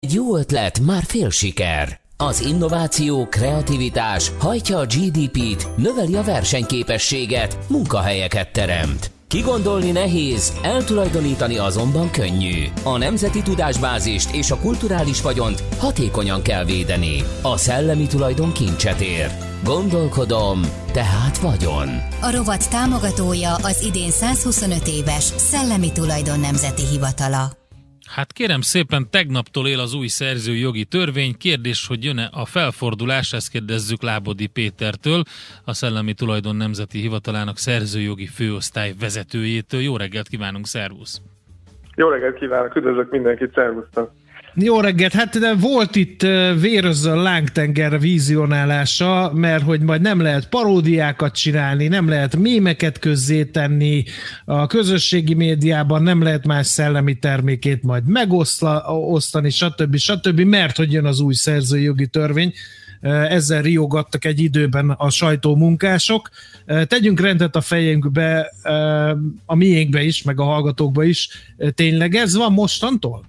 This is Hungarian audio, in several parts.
Egy jó ötlet, már fél siker. Az innováció, kreativitás hajtja a GDP-t, növeli a versenyképességet, munkahelyeket teremt. Kigondolni nehéz, eltulajdonítani azonban könnyű. A nemzeti tudásbázist és a kulturális vagyont hatékonyan kell védeni. A szellemi tulajdon kincset ér. Gondolkodom, tehát vagyon. A rovat támogatója az idén 125 éves Szellemi Tulajdon Nemzeti Hivatala. Hát kérem szépen, tegnaptól él az új szerzői jogi törvény. Kérdés, hogy jön-e a felfordulás, ezt kérdezzük Lábodi Pétertől, a Szellemi Tulajdon Nemzeti Hivatalának szerzőjogi főosztály vezetőjétől. Jó reggelt kívánunk, szervusz! Jó reggelt kívánok, üdvözlök mindenkit, szervusztok! Jó reggelt, hát de volt itt vérözzön lángtenger vizionálása, mert hogy majd nem lehet paródiákat csinálni, nem lehet mémeket közzétenni, a közösségi médiában nem lehet más szellemi termékét majd megosztani, stb., mert hogy jön az új szerzői jogi törvény. Ezzel riogattak egy időben a sajtómunkások. Tegyünk rendet a fejünkbe, a miénkbe is, meg a hallgatókba is. Tényleg ez van mostantól?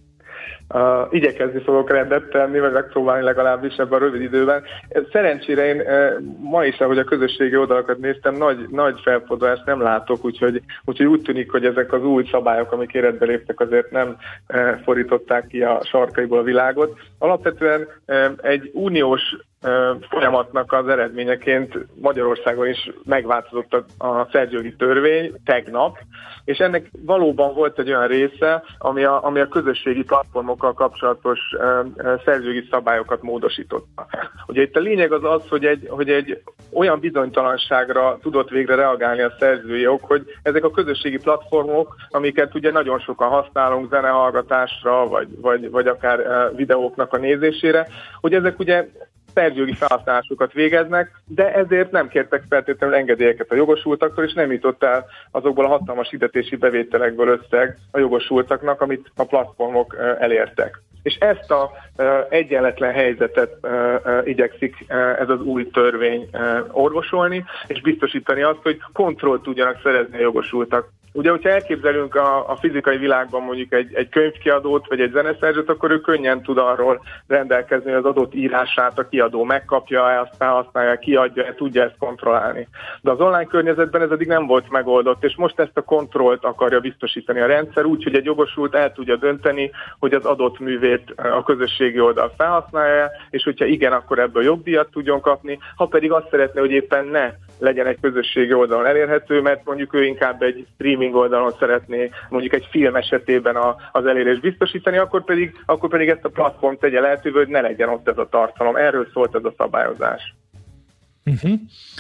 Igyekezni fogok rendet tenni, vagy megpróbálni legalábbis ebben a rövid időben. Szerencsére én ma is, ahogy a közösségi oldalakat néztem, nagy felfordulást nem látok, úgyhogy úgy tűnik, hogy ezek az új szabályok, amik életbe léptek, azért nem fordították ki a sarkaiból a világot. Alapvetően egy uniós folyamatnak az eredményeként Magyarországon is megváltozott a szerzőjogi törvény tegnap, és ennek valóban volt egy olyan része, ami a közösségi platformokkal kapcsolatos szerzőjogi szabályokat módosította. Ugye itt a lényeg az, hogy egy olyan bizonytalanságra tudott végre reagálni a szerzői jog, hogy ezek a közösségi platformok, amiket ugye nagyon sokan használunk zenehallgatásra, vagy akár videóknak a nézésére, hogy ezek ugye szerzőjogi felhasználásokat végeznek, de ezért nem kértek feltétlenül engedélyeket a jogosultaktól, és nem jutott el azokból a hatalmas hirdetési bevételekből összeg a jogosultaknak, amit a platformok elértek. És ezt a egyenletlen helyzetet igyekszik ez az új törvény orvosolni, és biztosítani azt, hogy kontrollt tudjanak szerezni a jogosultak. Ugye, hogyha elképzelünk a fizikai világban mondjuk egy könyvkiadót, vagy egy zeneszerzőt, akkor ő könnyen tud arról rendelkezni, hogy az adott írását a kiadó megkapja, azt felhasználja, kiadja, tudja ezt kontrollálni. De az online környezetben ez eddig nem volt megoldott, és most ezt a kontrollt akarja biztosítani a rendszer úgy, hogy egy jogosult el tudja dönteni, hogy az adott művét a közösségi oldal felhasználja, és hogyha igen, akkor ebből jogdíjat tudjon kapni, ha pedig azt szeretné, hogy éppen ne legyen egy közösségi oldalon elérhető, mert mondjuk ő inkább egy streaming oldalon szeretné mondjuk egy film esetében az elérést biztosítani, akkor pedig ezt a platform tegye lehetővé, hogy ne legyen ott ez a tartalom. Erről szólt ez a szabályozás. Uh-huh.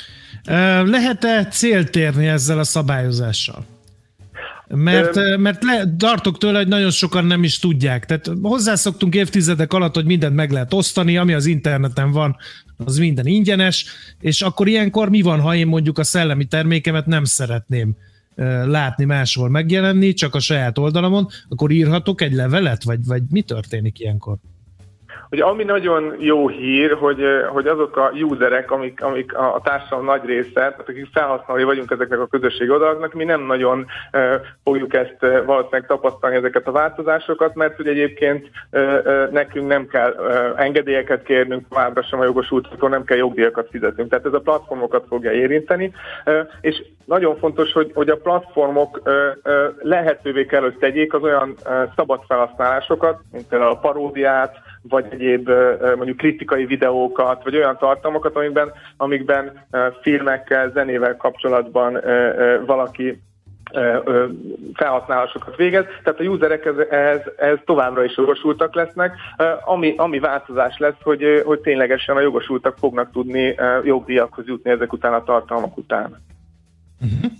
Lehet-e célt érni ezzel a szabályozással? Mert tartok tőle, hogy nagyon sokan nem is tudják. Tehát hozzászoktunk évtizedek alatt, hogy mindent meg lehet osztani, ami az interneten van, az minden ingyenes, és akkor ilyenkor mi van, ha én mondjuk a szellemi termékemet nem szeretném látni máshol megjelenni, csak a saját oldalamon, akkor írhatok egy levelet, vagy mi történik ilyenkor? Ugye ami nagyon jó hír, hogy azok a userek, amik a társadalom nagy része, tehát akik felhasználói vagyunk ezeknek a közösségi oldalaknak, mi nem nagyon fogjuk ezt valószínűleg tapasztalni, ezeket a változásokat, mert ugye egyébként nekünk nem kell engedélyeket kérnünk, továbbra sem a jogosultaktól, nem kell jogdíjakat fizetnünk. Tehát ez a platformokat fogja érinteni, és nagyon fontos, hogy a platformok lehetővé kell, hogy tegyék az olyan szabad felhasználásokat, mint például a paródiát, vagy egyéb mondjuk kritikai videókat, vagy olyan tartalmakat, amikben filmekkel, zenével kapcsolatban valaki felhasználásokat végez. Tehát a userek ez továbbra is jogosultak lesznek. Ami változás lesz, hogy ténylegesen a jogosultak fognak tudni jogdíjakhoz jutni ezek után a tartalmak után. Uh-huh.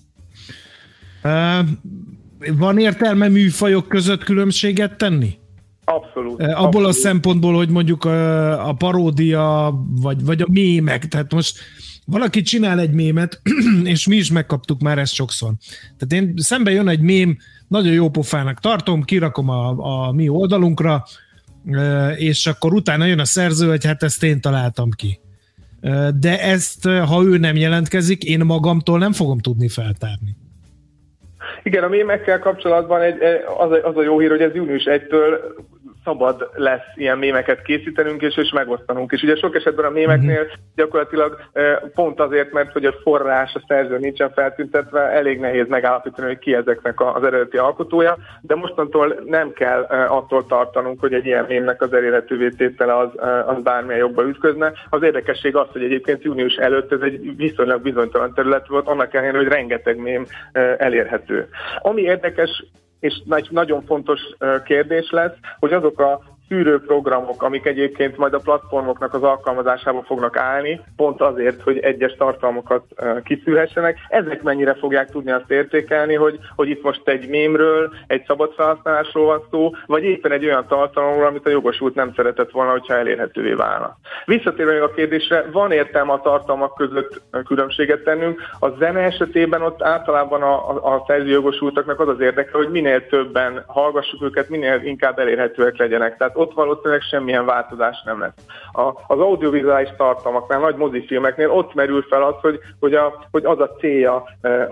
Van értelme műfajok között különbséget tenni? Abszolút. Abból a szempontból, hogy mondjuk a paródia, vagy a mémek, tehát most valaki csinál egy mémet, és mi is megkaptuk már ezt sokszor. Tehát szembe jön egy mém, nagyon jó pofának tartom, kirakom a mi oldalunkra, és akkor utána jön a szerző, hogy hát ezt én találtam ki. De ezt, ha ő nem jelentkezik, én magamtól nem fogom tudni feltárni. Igen, a mémekkel kapcsolatban az a jó hír, hogy ez június 1-től szabad lesz ilyen mémeket készítenünk és megosztanunk. És ugye sok esetben a mémeknél gyakorlatilag pont azért, mert hogy a forrás, a szerző nincsen feltüntetve, elég nehéz megállapítani, hogy ki ezeknek az eredeti alkotója, de mostantól nem kell attól tartanunk, hogy egy ilyen mémnek az elérhetővé tétele az bármilyen jogba ütközne. Az érdekesség az, hogy egyébként június előtt ez egy viszonylag bizonytalan terület volt, annak ellenére, hogy rengeteg mém elérhető. Ami érdekes és nagyon fontos kérdés lesz, hogy azok a szűrőprogramok, amik egyébként majd a platformoknak az alkalmazásába fognak állni, pont azért, hogy egyes tartalmakat kiszűrhessenek, ezek mennyire fogják tudni azt értékelni, hogy itt most egy mémről, egy szabad felhasználásról van szó, vagy éppen egy olyan tartalomról, amit a jogosult nem szeretett volna, hogyha elérhetővé válna. Visszatérve még a kérdésre, van értelme a tartalmak között különbséget tennünk. A zene esetében ott általában a szerzőjogosultaknak az az érdeke, hogy minél többen hallgassuk őket, minél inkább elérhetőek legyenek. Tehát ott valószínűleg semmilyen változás nem lesz. Az audiovizuális tartalmaknál, nagy mozifilmeknél ott merül fel az, hogy az a célja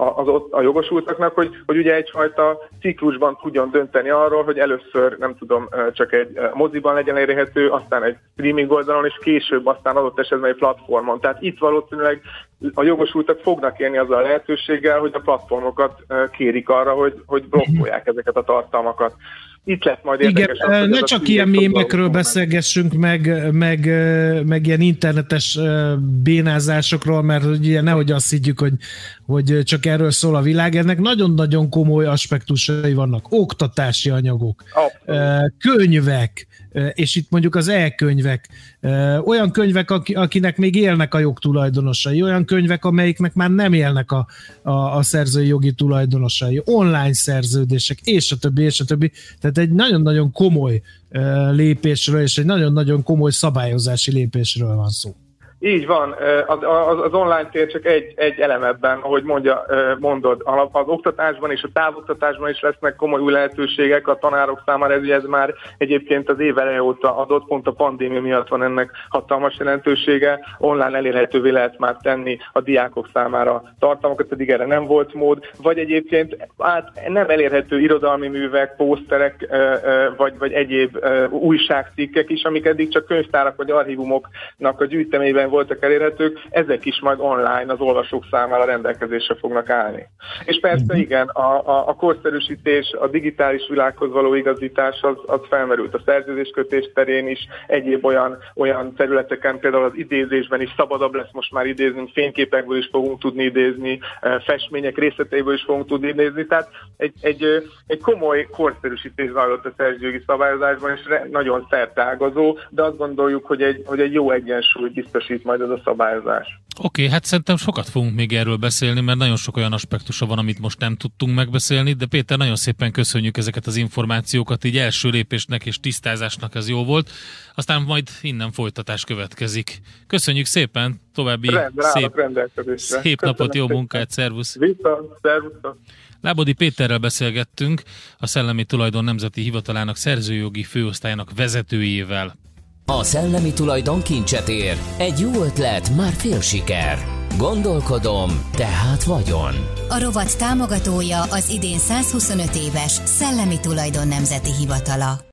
a jogosultaknak, hogy ugye egyfajta ciklusban tudjon dönteni arról, hogy először, nem tudom, csak egy moziban legyen elérhető, aztán egy streaming oldalon, és később aztán adott esetben egy platformon. Tehát itt valószínűleg a jogosultak fognak élni azzal a lehetőséggel, hogy a platformokat kérik arra, hogy blokkolják ezeket a tartalmakat. Itt lesz majd érdekes. Igen, ne csak ilyen mémekről beszélgessünk, meg ilyen internetes bénázásokról, mert ugye nehogy azt higgyük, hogy csak erről szól a világ. Ennek nagyon-nagyon komoly aspektusai vannak. Oktatási anyagok, könyvek, és itt mondjuk az e-könyvek, olyan könyvek, akinek még élnek a jogtulajdonosai, olyan könyvek, amelyiknek már nem élnek a szerzői jogi tulajdonosai, online szerződések, és a többi. Tehát egy nagyon-nagyon komoly lépésről, és egy nagyon-nagyon komoly szabályozási lépésről van szó. Így van, az online tér csak egy elem ebben, ahogy mondod, az oktatásban és a távoktatásban is lesznek komoly új lehetőségek a tanárok számára, ez már egyébként az év eleje óta adott, pont a pandémia miatt van ennek hatalmas jelentősége, online elérhetővé lehet már tenni a diákok számára tartalmakat, pedig erre nem volt mód, vagy egyébként nem elérhető irodalmi művek, pószterek, vagy egyéb újságcikkek is, amik eddig csak könyvtárak vagy archívumoknak a gyűjteményben voltak elérhetők, ezek is majd online az olvasók számára rendelkezésre fognak állni. És persze igen, a korszerűsítés, a digitális világhoz való igazítás az felmerült a szerződéskötés terén is, egyéb olyan területeken, például az idézésben is szabadabb lesz most már idézni, fényképekből is fogunk tudni idézni, festmények részleteiből is fogunk tudni idézni, tehát egy komoly korszerűsítés zajlott a szerzőjogi szabályozásban, és nagyon szerteágazó, de azt gondoljuk, hogy egy jó egyensúly biztosít majd ez a szabályozás. Oké, hát szerintem sokat fogunk még erről beszélni, mert nagyon sok olyan aspektusa van, amit most nem tudtunk megbeszélni, de Péter, nagyon szépen köszönjük ezeket az információkat, így első lépésnek és tisztázásnak ez jó volt, aztán majd innen folytatás következik. Köszönjük szépen, további szép napot, jó munkát, szervusz! Szervusz! Lábody Péterrel beszélgettünk, a Szellemi Tulajdon Nemzeti Hivatalának szerzőjogi főosztályának vezetőjével. A szellemi tulajdon kincset ér. Egy jó ötlet, már fél siker. Gondolkodom, tehát vagyon. A rovat támogatója az idén 125 éves Szellemi Tulajdon Nemzeti Hivatala.